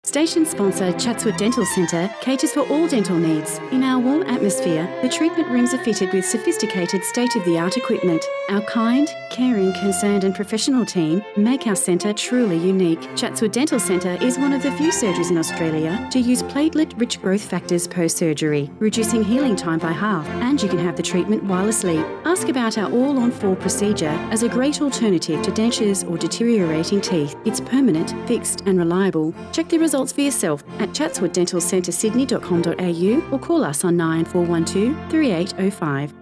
Station sponsor Chatswood Dental Centre caters for all dental needs. In our warm atmosphere, the treatment rooms are fitted with sophisticated state-of-the-art equipment. Our kind, caring, concerned and professional team make our centre truly unique. Chatswood Dental Centre is one of the few surgeries in Australia to use platelet-rich growth factors post-surgery, reducing healing time by half, and you can have the treatment while asleep. Ask about our all-on-4 procedure as a great alternative to dentures or deteriorating teeth. It's permanent, fixed and reliable. Check the results for yourself at chatswooddentalcentersydney.com.au or call us on 9412 3805.